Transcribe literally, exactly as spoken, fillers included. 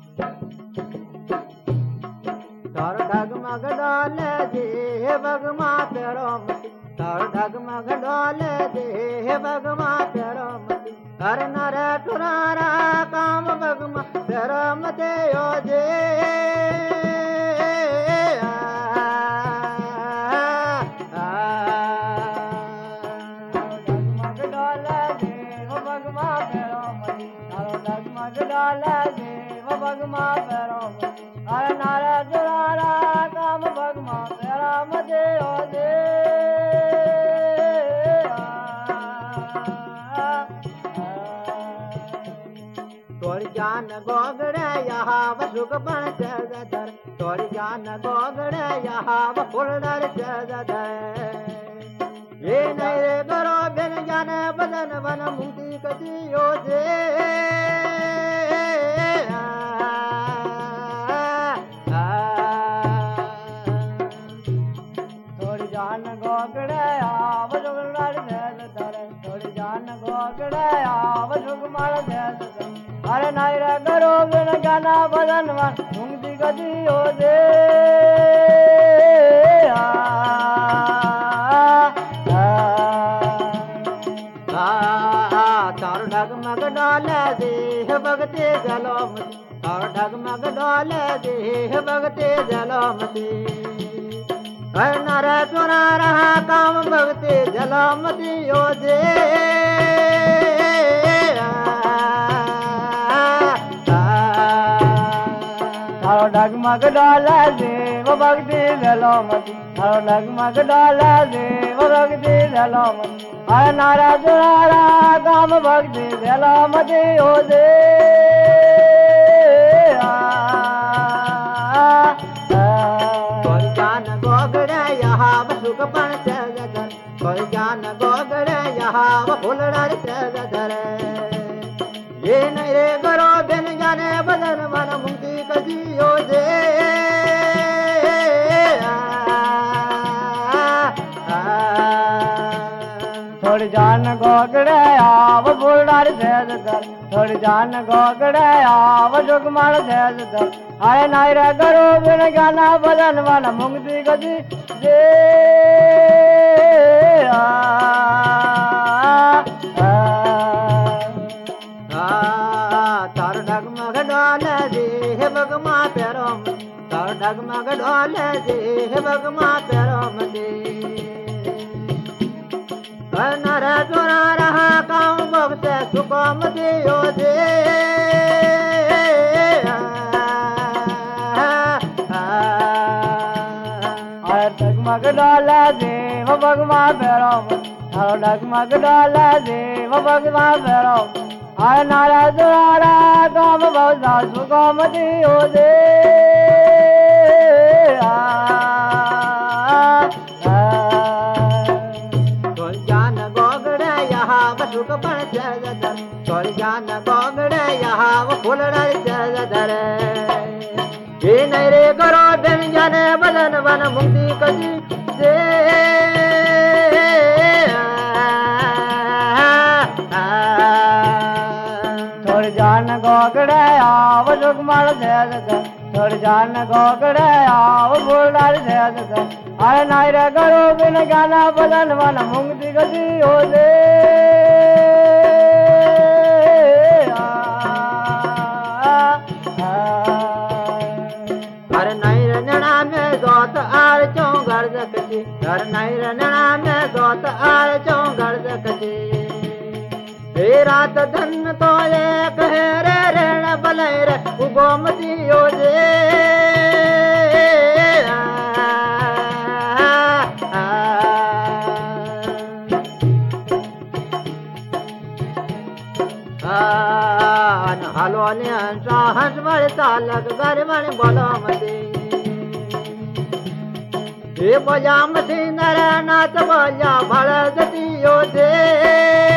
तार डगमग डोले दे बगमा तेरो मती, तार डगमग डोले दे बगमा तेरो मती, कर नर तुरारा काम बगमा तेरो मते ओ दे डोले दे बगमा तेरो मती, कर नर तुरारा काम बगमा तेरा मते ओ दे तोड़ जान गोगड़े यहाँ सुख बन चर, तोड़ जान गोगड़े यहाँ फुलडर चर, ये नहीं रे करो बिन जाने बदन वन मुक्ति कची यो जे थोड़ी जान गोगड़े आव सुगमार देश धरे, थोड़ी जान गोगड़े आव सुगमार देश धरे, अरे नहीं रे करो बिन जाना बदन वन मुक्ति कची यो जे तार डगमग डोले दे भगते जलोमती, तार डगमग डोले दे भगते जलोमती, कर नर तुरा रहा काम भगते जलोमती यो दे तार डगमग डोले दे भगते जलोमती, तार डगमग डोले दे भगते जलोमती, अरे नारा दुरारा काम भक्ति जलामती हो दे कोई जान गोगड़े यहाँ सुख पण चर, कोई जान गोगड़े यहाँ फुलडर चर, ये नहीं रे करो बिन जाने बदन मन मुक्ति कसी हो दे थोड़ी जान गोगड़े आव फुलडर चर, थोड़ी जान गोगड़े आव सुगमार देश धर, अरे नहीं रे करो बिन गाना बदन मन मुक्ति कसी दे तार डगमग डोले दे बगमा तेरो मती, तार डगमग डोले दे बगमा तेरो मती, नर तुरा रहा काम भगते सुखमती यो दे डगमग डोले दे बगमा तेरो मती, डगमग डोले दे बगमा तेरो, अरे नारा तुरा काम भगता सुखमती यो दे सुख पण चर, तोड़ जान गोगड़े यहाँ फुलडर चर, ये नहीं रे करो बिन जाने बदन वन मुक्ति कसी दे थोड़ जान गोगड़े आव सुगमार देश धर, थोड़ जान गोगड़े आव फुलडर देश धर, अरे नहीं रे करो बिन गाना बदन वन मुक्ति कसी हो दे हर नहीं रंजना में गौत आर चौं गर्द कची, हर नहीं रंजना में गौत आर चौं गर्द कची, हे रात धन तो एक है रे रण बलय रे उगोमती यो दे हालो ने हंसा हंस मर तालक घर मन बोलो मती, ये बजा मती नर नाथ बजा भड़ दती यो दे